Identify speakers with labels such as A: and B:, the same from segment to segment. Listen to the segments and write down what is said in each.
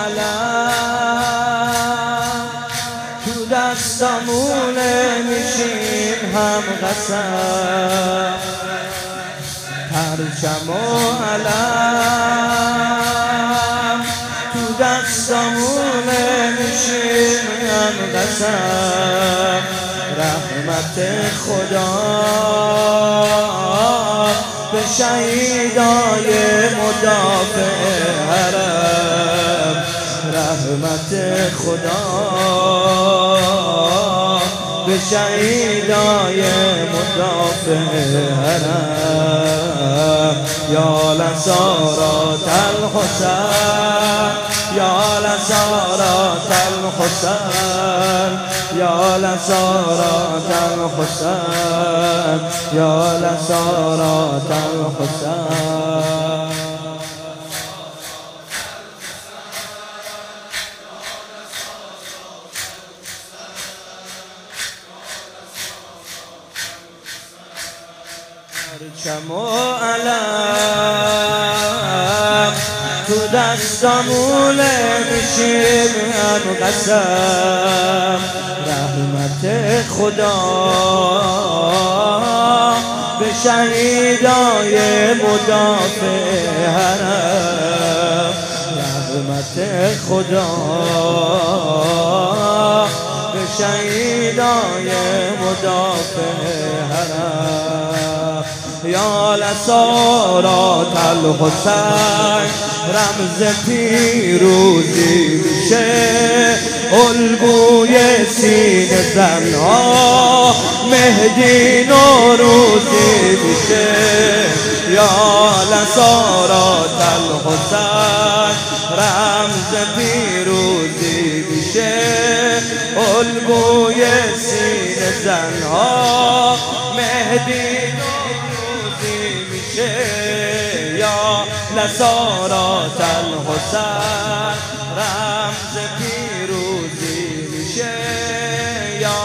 A: علم تو دستامونه میشیم هم قسم پرچم و علم تو دستامونه میشیم هم قسم رحمت خدا به شهیدای مدافع حرم رحمت خدا به شهیدای مدافع حرم یا لسارات الحسین یا لسارات الحسین یا لسارات الحسین یا لسارات الحسین پرچم و علم تو دستامونه میشیم هم قسم رحمت خدا به شهیدای مدافع حرم رحمت خدا به شهیدای مدافع حرم یا لسارات الحسین رمز پیروزی میشه الگوی سینه زنها مهدی نوروزی میشه یا لسارات الحسین رمز پیروزی میشه الگوی سینه زنها مهدی یا لسارات الحسین رمز پیروزی میشه یا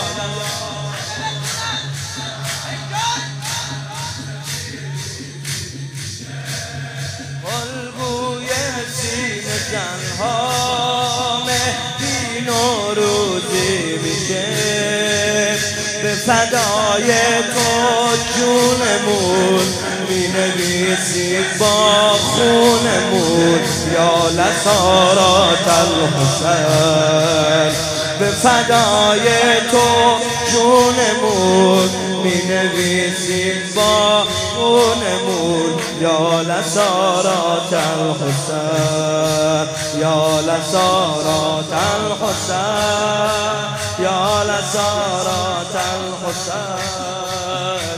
A: الگوی سینه زنها مهدی نوروزی میشه به فدای تو جونمون می نویسید با خونمون یا لسارات الحسین به فدای تو جونمون می نویسید با خونمون یا لسارات الحسین یا لسارات الحسین یا لسارات الحسین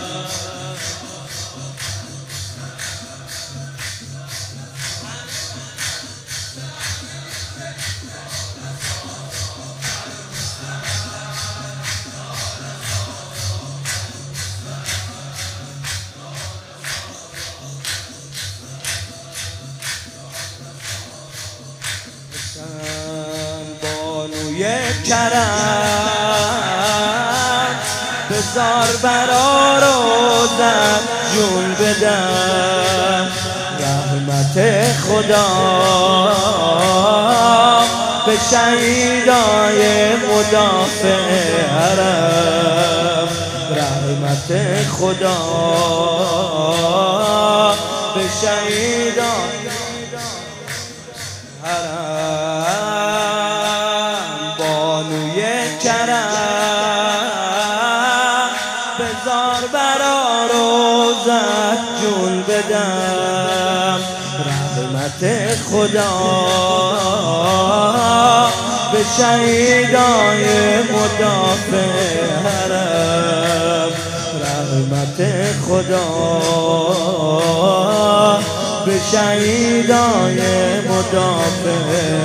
A: بانوی کرم بزار برا روزت جون بدم رحمت خدا به شهیدای مدافع حرم رحمت خدا به شهیدای حرم بانوی کرم بزار برا روزت جون بدم رحمت خدا به شهیدای مدافع حرم رحمت خدا به شهیدای مدافع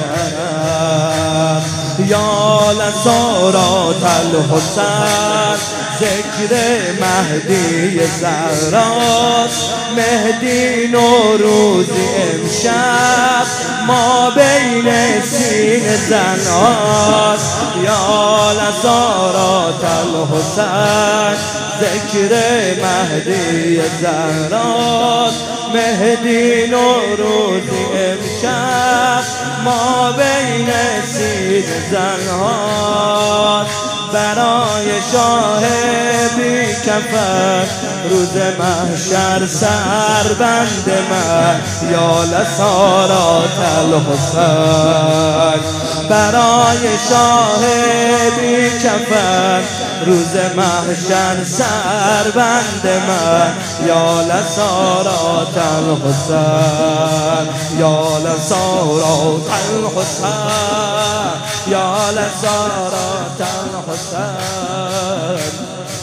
A: حرم یا لسارات الحسین ذکر مهدی زهراست مهدی نوروزی امشب ما بین سینه زناست یا لسارات الحسین ذکر مهدی زهراست مهدی نوروزی امشب ما بین سید زنها برای شاه بی کفن روز محشر سربند من یا لسارات الحسین برای شاه بی کفن روز محشر سربند من یا لسارات الحسین یا لسارات الحسین یا لسارات الحسین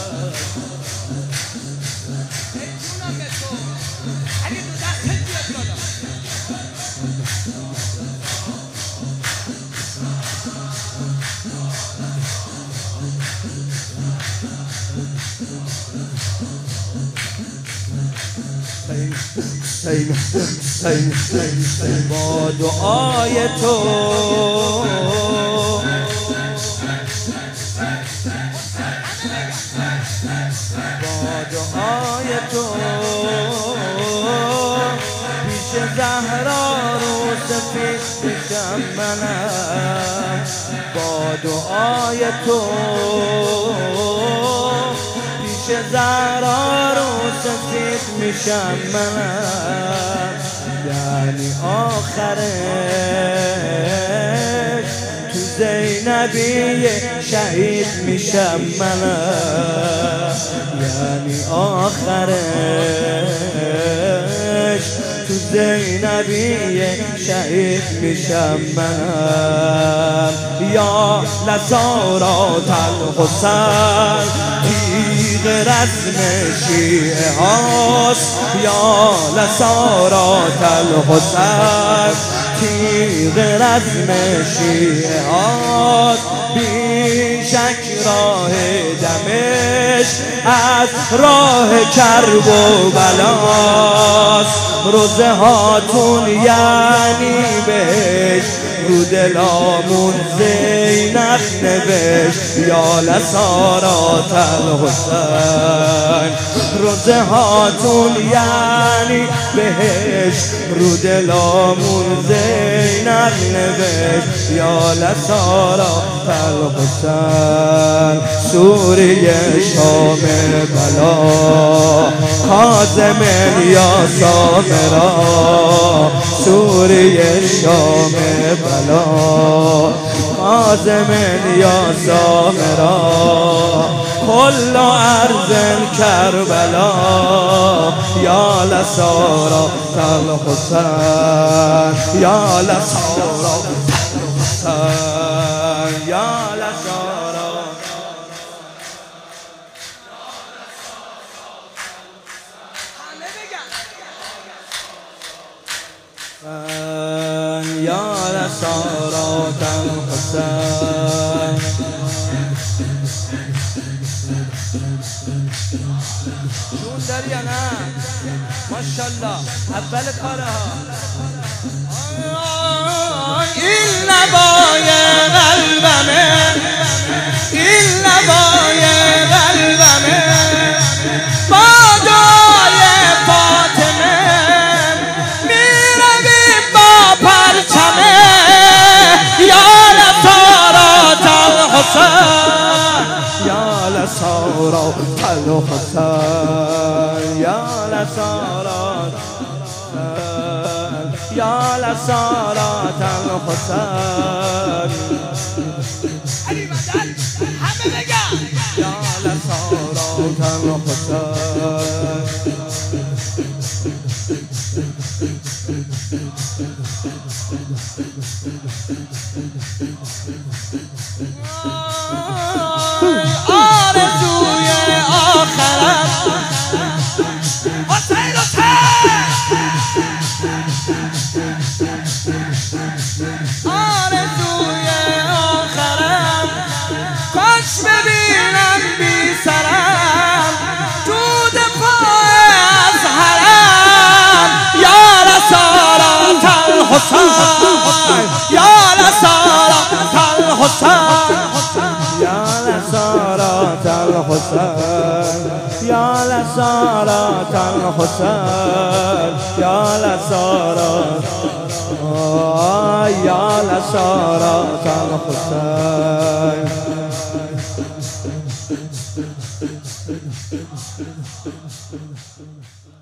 A: با دعای تو با دعای تو پیش زهرا رو سفید بشم منم با دعای تو پیش زهرا رو سفید میشم منم یعنی آخرش تو زینبی شهید میشم منم یعنی آخرش تو زینبی شهید میشم منم یا لسارات الحسین تیغ رزم شیعه هاست یا لسارات الحسین تیغ رزم شیعه هاست بیشک راه دمشق از راه کرب و بلاست روزه هاتون یعنی بهش رو دلامون زینب نوشت یا لسارات الحسین روزه هاتون یعنی بهش رو دلامون زینب نوشت یا لسارات الحسین سوریه شام بلا کاظم یا سامرا سوریه شام بلا کاظم یا سامرا کل ارض کربلا یا لسارات الحسین یا لسارات الحسین یا لسارات یا لسارات الحسین جون داری یا نه؟ ماشالله اول کارها این لبای قلبمه این لبای قلبمه با دعای فاطمه میرویم با پرچمه یا لسارات الحسین یا لسارات الحسین یا لسارات یا لسارات الحسین علی بدل همه بگن یا لسارات الحسین آرزوی آخرت حسین آرزوی آخرم کاش ببینم بی سرم دود پای از حرم یا لسارات الحسین یا لسارات الحسین یا لسارات الحسین یا لسارات الحسین یا لسارات ويا الأسارة الحسين.